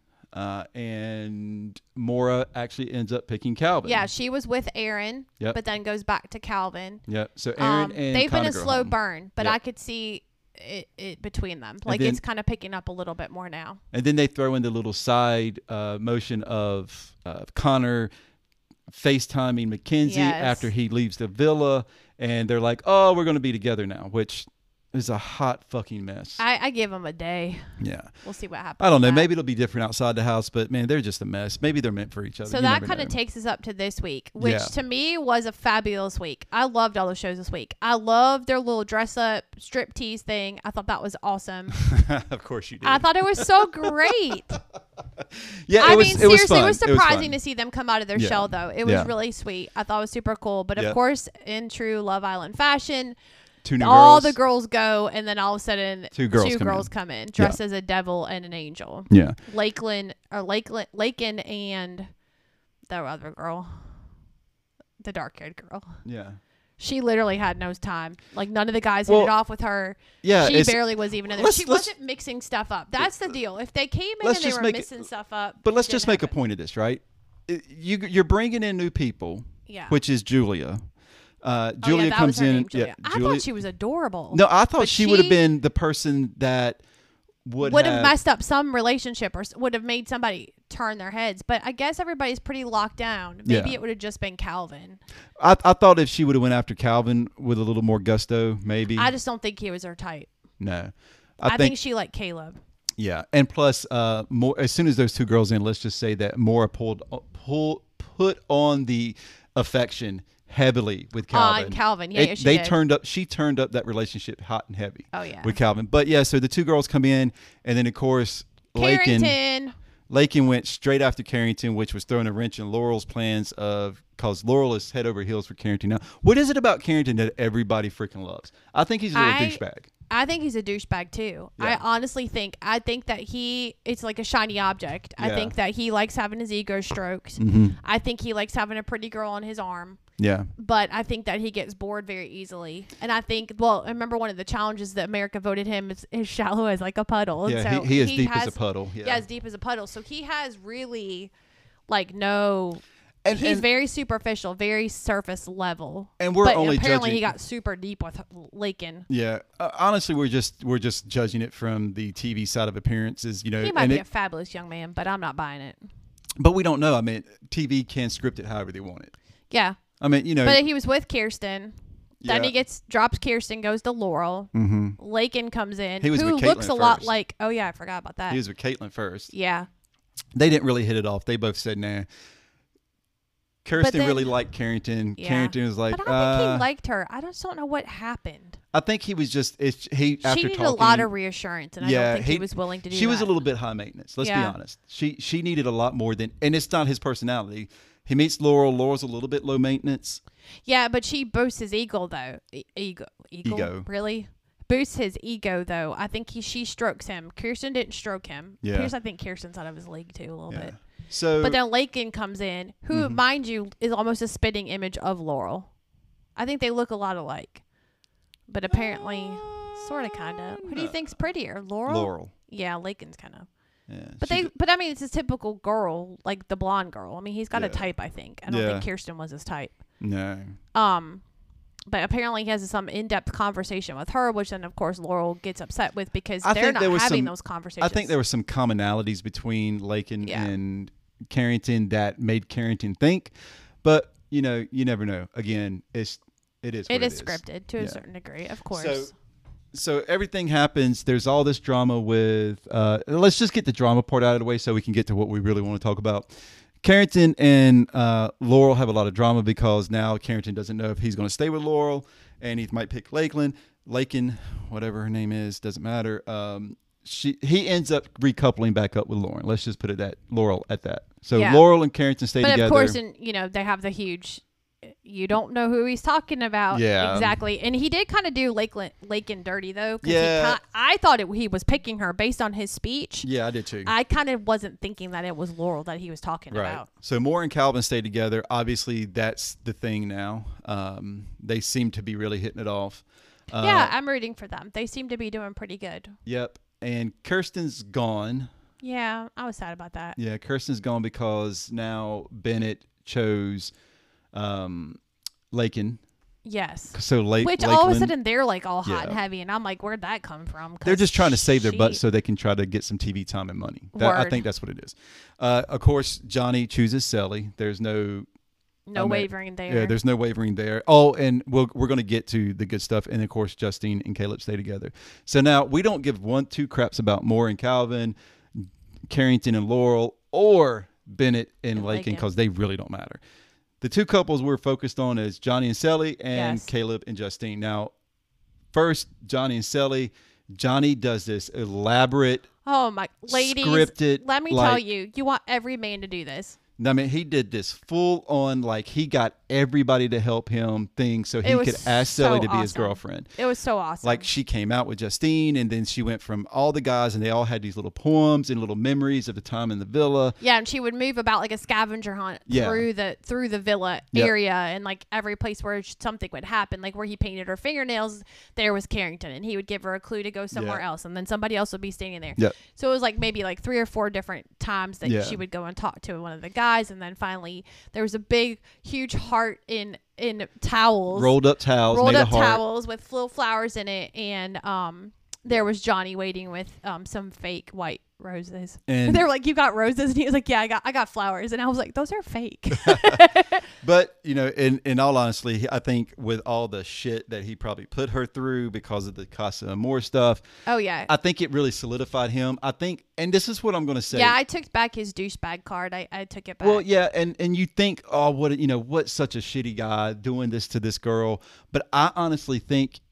And Maura actually ends up picking Calvin. Yeah, she was with Aaron, yep. but then goes back to Calvin. Yeah, so Aaron and they've been a slow home. burn, but yep. I could see it between them. Like it's kind of picking up a little bit more now. And then they throw in the little side motion of Connor FaceTiming Mackenzie after he leaves the villa, and they're like, "Oh, we're going to be together now," which is a hot fucking mess. I give them a day. Yeah. We'll see what happens. I don't know. Maybe it'll be different outside the house, but man, they're just a mess. Maybe they're meant for each other. So that kind of takes us up to this week, which to me was a fabulous week. I loved all the shows this week. I loved their little dress up striptease thing. I thought that was awesome. Of course you did. I thought it was so great. Yeah, I mean, seriously, it was surprising to see them come out of their shell, though. It was really sweet. I thought it was super cool. But of course, in true Love Island fashion, all the girls go, and then all of a sudden, two girls come in dressed as a devil and an angel. Yeah, Lakin, and the other girl, the dark-haired girl. Yeah. She literally had no time. Like, none of the guys hit it off with her. Yeah, she barely was even in there. She wasn't mixing stuff up. That's the deal. If they came in and they were mixing stuff up. But let's just make a point of this, right? You're bringing in new people, which is Julia. Julia comes in. Yeah, I thought she was adorable. No, I thought she would have been the person that would have messed up some relationship or would have made somebody turn their heads. But I guess everybody's pretty locked down. Maybe it would have just been Calvin. I thought if she would have went after Calvin with a little more gusto, maybe. I just don't think he was her type. No, I think she liked Caleb. Yeah, and plus, more as soon as those two girls in, let's just say that Maura put on the affection heavily with Calvin. On Calvin, yeah, she turned up. She turned up that relationship hot and heavy. Oh yeah, with Calvin. But yeah, so the two girls come in, and then of course Lakin went straight after Carrington, which was throwing a wrench in Laurel's plans because Laurel is head over heels for Carrington now. What is it about Carrington that everybody freaking loves? I think he's a little douchebag. I think he's a douchebag too. Yeah. I honestly think that it's like a shiny object. Yeah. I think that he likes having his ego stroked. Mm-hmm. I think he likes having a pretty girl on his arm. Yeah. But I think that he gets bored very easily. And I think, I remember one of the challenges that America voted him is shallow as like a puddle. And yeah, so he is deep as a puddle. Yeah, as deep as a puddle. So he has really like no... he's very superficial, very surface level. And apparently judging. He got super deep with Lakin. Yeah, honestly, we're just judging it from the TV side of appearances. You know, he might be a fabulous young man, but I'm not buying it. But we don't know. I mean, TV can script it however they want it. Yeah. I mean, you know. But he was with Kirsten. Then he drops Kirsten, goes to Laurel. Mm-hmm. Lakin comes in, who looks a lot like. Oh yeah, I forgot about that. He was with Caitlin first. Yeah. They didn't really hit it off. They both said nah. Kirsten really liked Carrington. Yeah. Carrington was like, but I think he liked her. I just don't know what happened. I think he was just after she needed a lot of reassurance, and I don't think he was willing to do that. She was a little bit high maintenance. Let's be honest. She needed a lot more than, and it's not his personality. He meets Laurel. Laurel's a little bit low maintenance. Yeah, but she boosts his ego though. Ego. Really? Boosts his ego though. I think she strokes him. Kirsten didn't stroke him. Yeah. I think Kirsten's out of his league too a little bit. So, but then Lakin comes in, who, mind you, is almost a spitting image of Laurel. I think they look a lot alike, but apparently, sort of, kind of. Who do you think's prettier, Laurel? Laurel. Yeah, Lakin's kind of. Yeah. But I mean, it's a typical girl, like the blonde girl. I mean, he's got a type. I think. I don't think Kirsten was his type. No. But apparently he has some in-depth conversation with her, which then, of course, Laurel gets upset with because they're not having those conversations. I think there were some commonalities between Lakin and Carrington that made Carrington think. But, you know, you never know. Again, it is scripted to a certain degree, of course. So everything happens. There's all this drama with let's just get the drama part out of the way so we can get to what we really want to talk about. Carrington and Laurel have a lot of drama because now Carrington doesn't know if he's going to stay with Laurel, and he might pick Lakin, whatever her name is, doesn't matter. he ends up recoupling back up with Lauren. Let's just put it at Laurel at that. So Yeah. Laurel and Carrington stay But together. of course, and they have the huge. You don't know who he's talking about. Yeah. Exactly. And he did kind of do Lakin dirty, though. 'Cause Yeah. I thought he was picking her based on his speech. Yeah, I did too. I kind of wasn't thinking that it was Laurel that he was talking about. So Moore and Calvin stay together. Obviously, that's the thing now. They seem to be really hitting it off. Yeah, I'm rooting for them. They seem to be doing pretty good. Yep. And Kirsten's gone. Yeah, I was sad about that. Yeah, Kirsten's gone because now Bennett chose Lakin. Yes. So Which all of a Lakeland, sudden they're like all hot and Yeah. heavy, and I'm like, where'd that come from? 'Cause they're just trying to save their she- butts so they can try to get some TV time and money. I Word. think that's what it is. Of course, Johnny chooses Sally. There's no wavering there. Yeah, there's no wavering there. Oh, and we're going to get to the good stuff. And, of course, Justine and Caleb stay together. So now we don't give 1-2 craps about Moore and Calvin, Carrington and Laurel, or Bennett and Lakin because they really don't matter. The two couples we're focused on is Johnny and Sally and Yes. Caleb and Justine. Now, first, Johnny and Sally. Johnny does this elaborate, Oh my ladies, scripted. let me tell you, you want every man to do this. I mean, he did this full on, like he got everybody to help him thing so he It was could ask Sally so to be his awesome. girlfriend. It was so awesome. Like she came out with Justine, and then she went from all the guys, and they all had these little poems and little memories of the time in the villa. yeah, and she would move about like a scavenger hunt Yeah. through the villa Yep. area, and like every place where something would happen, like where he painted her fingernails, there was Carrington, and he would give her a clue to go somewhere Yeah. else, and then somebody else would be standing there. Yep. So it was like maybe like 3 or 4 different times that Yeah. she would go and talk to one of the guys, and then finally there was a big, huge heart in towels. Rolled up towels, rolled made up a heart. towels with little flowers in it, and there was Johnny waiting with some fake white roses. And They were like, "You got roses?" And he was like, "Yeah, I got flowers." And I was like, "Those are fake." But, in all honesty, I think with all the shit that he probably put her through because of the Casa Amor stuff, Oh yeah, I think it really solidified him. I think, and this is what I'm going to say. yeah. I took back his douchebag card. I took it back. Well, yeah, and you think, oh, what's such a shitty guy doing this to this girl? But I honestly think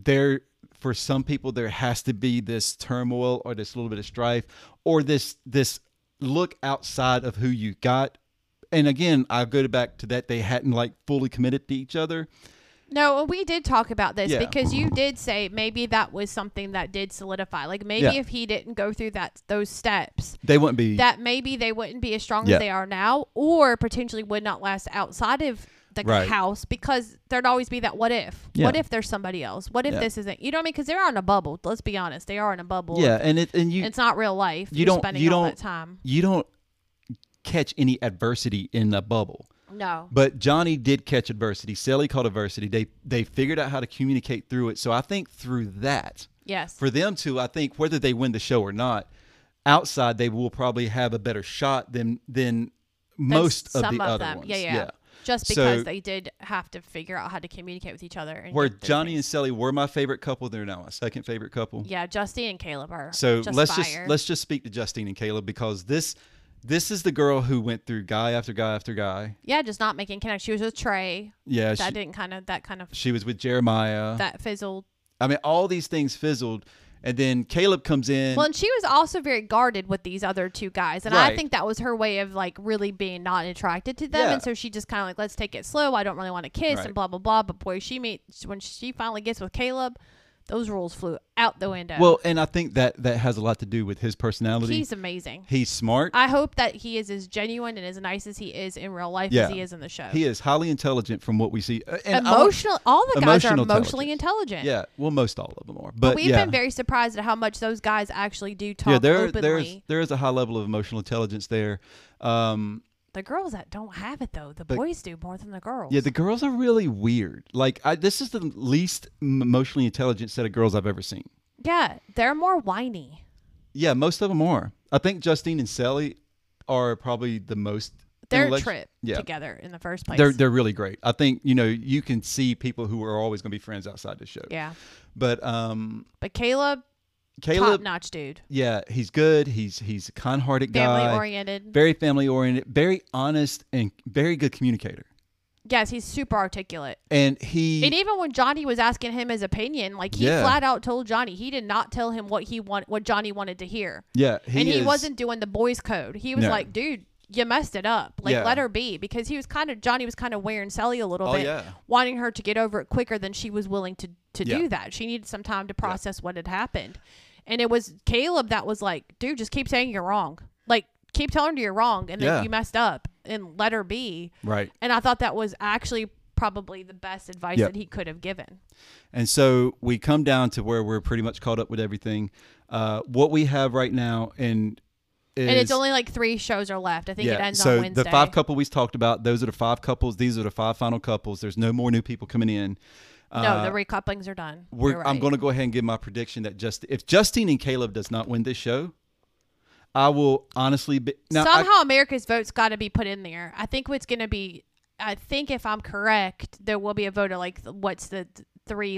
for some people, there has to be this turmoil or this little bit of strife or this look outside of who you got. And again, I go back to that they hadn't like fully committed to each other. No, we did talk about this Yeah. because you did say maybe that was something that did solidify. Like maybe Yeah. if he didn't go through those steps, They wouldn't be. that maybe they wouldn't be as strong Yeah. as they are now, or potentially would not last outside of the Right. house, because there'd always be that what if. Yeah. What if there's somebody else? What if Yeah. this isn't? You know what I mean? Because they are in a bubble. Let's be honest. They are in a bubble. Yeah, and you It's not real life. you You're don't- spending you all don't- that time. you don't catch any adversity in a bubble. No. But Johnny did catch adversity. Sally caught adversity. They figured out how to communicate through it. So I think through that, Yes. for them to, I think whether they win the show or not, outside they will probably have a better shot than most of some the of other them. ones. Yeah. Just So- because they did have to figure out how to communicate with each other. And Where get through Johnny and things. Sally were my favorite couple, they're now my second favorite couple. Yeah, Justine and Caleb are. So just let's fire. just speak to Justine and Caleb because this is the girl who went through guy after guy after guy. Yeah, just not making connections. She was with Trey. Yeah, That kind of she was with Jeremiah. that fizzled. I mean, all these things fizzled, and then Caleb comes in. Well, and she was also very guarded with these other 2 guys, and I Right. think that was her way of like really being not attracted to them, Yeah. and so she just kind of like, let's take it slow. I don't really want to kiss Right. and blah blah blah. But boy, when she finally gets with Caleb, those rules flew out the window. Well, and I think that has a lot to do with his personality. he's amazing. He's smart. I hope that he is as genuine and as nice as he is in real life Yeah. as he is in the show. He is highly intelligent from what we see. And Emotional. All the guys are emotional emotionally intelligent. Yeah, well, most all of them are. But But we've yeah, been very surprised at how much those guys actually do talk yeah, openly. there is a high level of emotional intelligence there. The girls that don't have it though, the But- boys do more than the girls. Yeah, the girls are really weird. Like, this is the least emotionally intelligent set of girls I've ever seen. Yeah, they're more whiny. Yeah, most of them are. I think Justine and Sally are probably the most. Their intellect- trip yeah. together in the first place. They're really great. I think you can see people who are always going to be friends outside the show. yeah, But but Caleb, top Caleb, notch dude, yeah, he's good. He's a kind-hearted guy. family oriented. Very family oriented, very honest, and very good communicator. Yes, he's super articulate. And even when Johnny was asking him his opinion, like he flat out told Johnny, he did not tell him what Johnny wanted to hear. Yeah. He wasn't doing the boys code. He was like, dude, you messed it up. Like, let her be. Because Johnny was kind of wearing Sally a little bit, wanting her to get over it quicker than she was willing to do that. She needed some time to process what had happened. And it was Caleb that was like, dude, just keep saying you're wrong. Like, keep telling her you're wrong and that you messed up and let her be. Right. And I thought that was actually probably the best advice that he could have given. And so we come down to where we're pretty much caught up with everything. What we have right now and it's only like 3 shows are left. I think it ends on Wednesday. So the 5 couples we talked about, those are the 5 couples. These are the 5 final couples. There's no more new people coming in. No, the recouplings are done. I'm going to go ahead and give my prediction that if Justine and Caleb does not win this show, I will honestly be... Now, somehow America's vote's got to be put in there. I think what's going to be... I think if I'm correct, there will be a vote of like what's the 3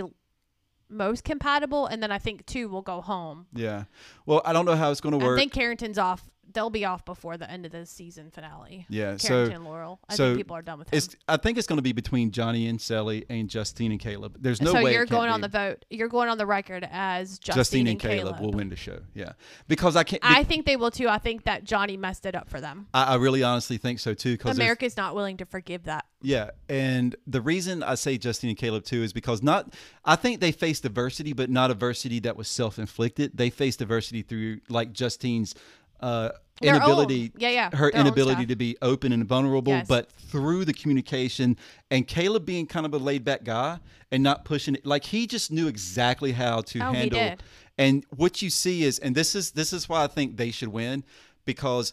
most compatible, and then I think 2 will go home. Yeah. Well, I don't know how it's going to work. I think Carrington's off. They'll be off before the end of the season finale. Yeah. Carrington and Laurel. I think people are done with him. I think it's going to be between Johnny and Sally and Justine and Caleb. There's no way. So you're going on the vote. You're going on the record as Justine and Caleb will win the show. Yeah. Because I can't. I think they will too. I think that Johnny messed it up for them. I really honestly think so too. Because America's not willing to forgive that. Yeah. And the reason I say Justine and Caleb too is because I think they faced adversity, but not adversity that was self-inflicted. They faced adversity through like Justine's inability, her inability to be open and vulnerable, but through the communication and Caleb being kind of a laid back guy and not pushing it. Like he just knew exactly how to handle. He did. And what you see is, and this is why I think they should win, because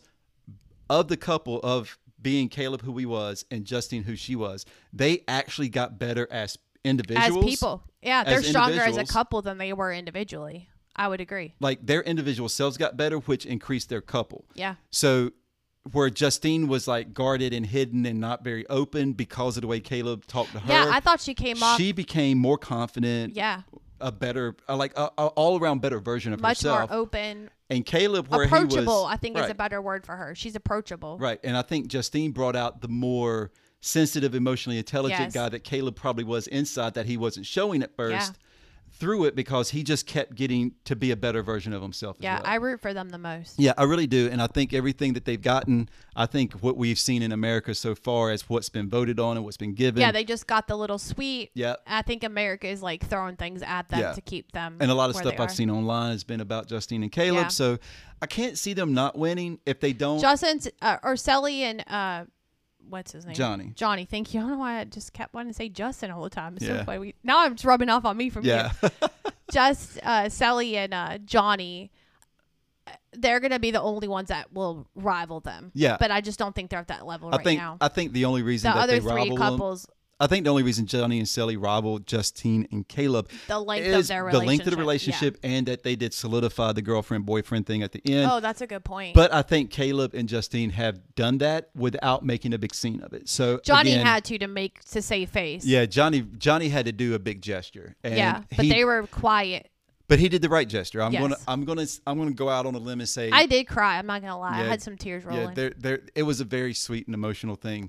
of the couple of being Caleb who he was and Justine who she was, they actually got better as individuals. As people. Yeah, they're stronger as a couple than they were individually. I would agree. Like their individual selves got better, which increased their couple. Yeah. So where Justine was like guarded and hidden and not very open because of the way Caleb talked to her. Yeah, I thought she came off. She became more confident. Yeah. A better, like a all around better version of herself. Much more open. And Caleb, where approachable, he was, I think is a better word for her. She's approachable. Right. And I think Justine brought out the more sensitive, emotionally intelligent guy that Caleb probably was inside that he wasn't showing at first. Through it because he just kept getting to be a better version of himself. Yeah, I root for them the most. Yeah, I really do. And I think everything that they've gotten, I think what we've seen in America so far is what's been voted on and what's been given. Yeah, they just got the little sweet. Yeah. I think America is like throwing things at them to keep them. And a lot of stuff I've seen online has been about Justine and Caleb. Yeah. So I can't see them not winning if they don't. Justin's or Sally and what's his name? Johnny, thank you. I don't know why I just kept wanting to say Justin all the time. It's so funny. Now I'm just rubbing off on me from here. Just Sally and Johnny, they're going to be the only ones that will rival them. Yeah. But I just don't think they're at that level now. I think the only reason that they rival them, I think the only reason Johnny and Sally rival Justine and Caleb the length of their relationship. The length of the relationship and that they did solidify the girlfriend-boyfriend thing at the end. Oh, that's a good point. But I think Caleb and Justine have done that without making a big scene of it. So Johnny had to save face. Yeah, Johnny had to do a big gesture. And but they were quiet. But he did the right gesture. I'm gonna go out on a limb and say I did cry. I'm not gonna lie. I had some tears rolling. Yeah, it was a very sweet and emotional thing.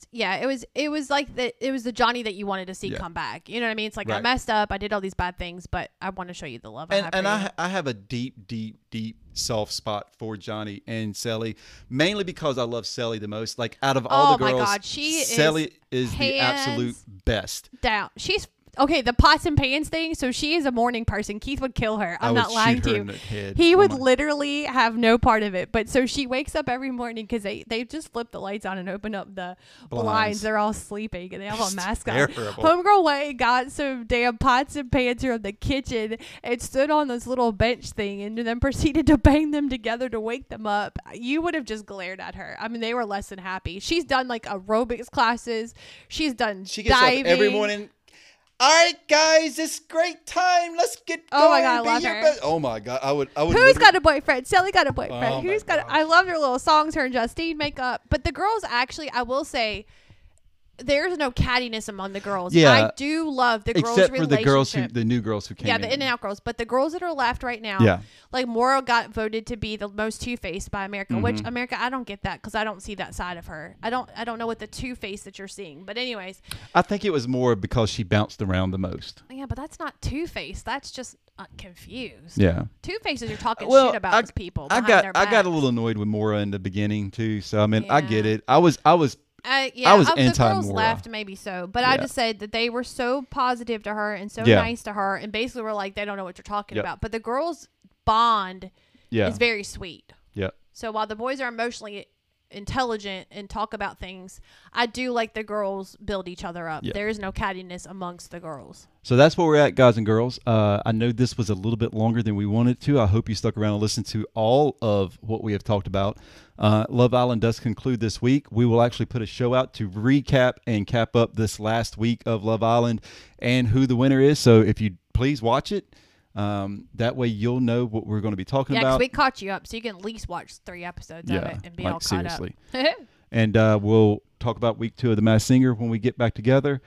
It was like it was the Johnny that you wanted to see come back. You know what I mean? It's like I messed up. I did all these bad things, but I want to show you the love I have. And I have a deep soft spot for Johnny and Sally, mainly because I love Sally the most. Like out of all the girls, my God, Sally is the absolute best. Down, she's. Okay, the pots and pans thing. So she is a morning person. Keith would kill her. I'm not lying to you. He would literally have no part of it. But so she wakes up every morning because they just flip the lights on and open up the blinds. They're all sleeping and they have a mask on. Homegirl went and got some damn pots and pans from the kitchen and stood on this little bench thing and then proceeded to bang them together to wake them up. You would have just glared at her. I mean, they were less than happy. She's done like aerobics classes. She gets diving. Up every morning. All right, guys, it's great time. Let's get going. Oh my God, I love her. Oh my God, I would. Who's got a boyfriend? Sally got a boyfriend. Who's got? I love their little songs. Her and Justine make up. But the girls actually, I will say, there's no cattiness among the girls. Yeah. I do love the girls' except for relationship. the new girls who came in. The in and out girls. But the girls that are left right now, Yeah. like Maura got voted to be the most two-faced by America, which Mm-hmm. America, I don't get that because I don't see that side of her. I don't know what the two-face that you're seeing. But anyways. I think it was more because she bounced around the most. Yeah, but that's not two-faced. That's just confused. Yeah. Two-faces are talking Well, shit about people I behind got their I got a backs. little annoyed with Maura in the beginning too. So I mean, I get Yeah. it. I was Yeah, I was of the girls anti-Maura. left, maybe so. But I Yeah. just said that they were so positive to her and so Yeah. nice to her, and basically were like, they don't know what you're talking Yep. about. But the girls' bond yeah. is very sweet. Yeah. So while the boys are emotionally intelligent and talk about things, I do like the girls build each other up. Yeah. There is no cattiness amongst the girls. So that's where we're at, guys and girls. I know this was a little bit longer than we wanted to. I hope you stuck around and listened to all of what we have talked about. Love Island does conclude this week. We will actually put a show out to recap and cap up this last week of Love Island and who the winner is. So if you please watch it, that way you'll know what we're going to be talking Yeah, because about. we caught you up, so you can at least watch 3 episodes of it and be like, all caught seriously. up. And we'll talk about week 2 of The Masked Singer when we get back together.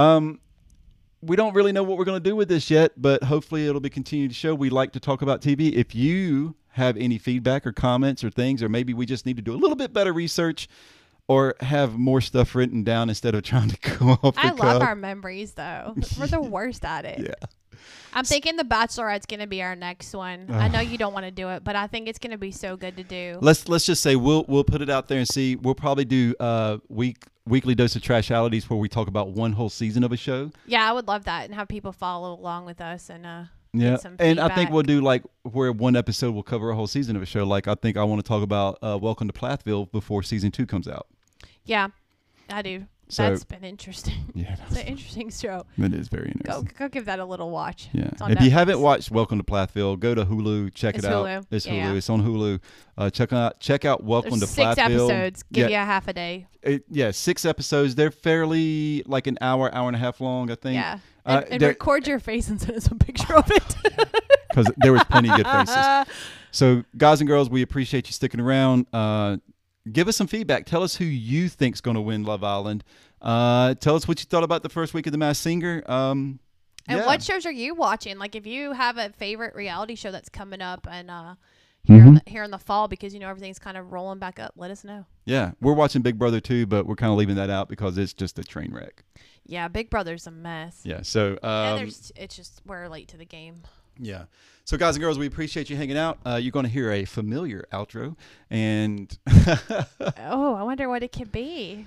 We don't really know what we're going to do with this yet, but hopefully it'll be continued to show. We like to talk about TV. If you have any feedback or comments or things, or maybe we just need to do a little bit better research or have more stuff written down instead of trying to come off the I cuff. love our memories, though. We're the worst at it. Yeah. I'm thinking The Bachelorette's going to be our next one. I know you don't want to do it, but I think it's going to be so good to do. Let's just say we'll put it out there and see. We'll probably do weekly dose of trashalities where we talk about one whole season of a show. Yeah, I would love that and have people follow along with us and Yeah, get some and I think feedback. we'll do like where one episode will cover a whole season of a show. Like I think I want to talk about Welcome to Plathville before season 2 comes out. Yeah, I do. So- That's been interesting. Yeah, It's an interesting show. it is very interesting. Go give that a little watch. Yeah, It's on if you Netflix. haven't watched Welcome to Plathville, go to Hulu, check It's it out. Hulu. It's Yeah. Hulu. It's on Hulu. Check out Welcome There's to 6 Plathville. episodes. Give yeah, you a half a day. 6 episodes. They're fairly like an hour and a half long, I think. Yeah. And they're- record your face and send us a picture of it. because there was plenty of good faces. So, guys and girls, we appreciate you sticking around. Give us some feedback. Tell us who you think's going to win Love Island. Tell us what you thought about the first week of The Masked Singer. And Yeah. what shows are you watching? Like, if you have a favorite reality show that's coming up and here in the fall, because you know everything's kind of rolling back up, let us know. Yeah, we're watching Big Brother too, but we're kind of leaving that out because it's just a train wreck. Yeah, Big Brother's a mess. Yeah, so It's just we're late to the game. yeah. So, guys and girls, we appreciate you hanging out. You're going to hear a familiar outro, and Oh, I wonder what it could be.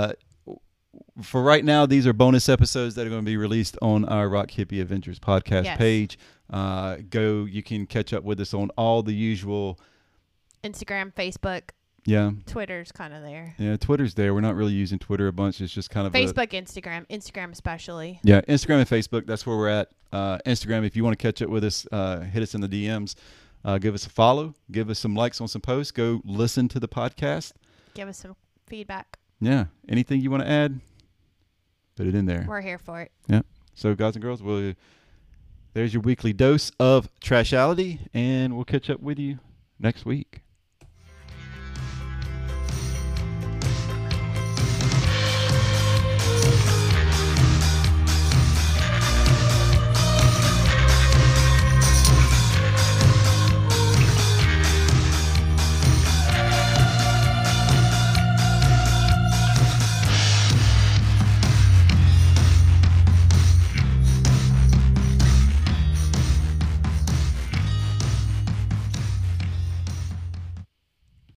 for right now, these are bonus episodes that are going to be released on our Rock Hippie Adventures podcast Yes. page. You can catch up with us on all the usual. Instagram, Facebook, Yeah, Twitter's kind of there. yeah. Twitter's there. We're not really using Twitter a bunch. It's just kind of Facebook, Instagram especially. Yeah, Instagram and Facebook. That's where we're at. Instagram, if you want to catch up with us, hit us in the DMs. Give us a follow. Give us some likes on some posts. Go listen to the podcast. Give us some feedback. Yeah. Anything you want to add? Put it in there. We're here for it. Yeah. So, guys and girls, there's your weekly dose of trashality, and we'll catch up with you next week.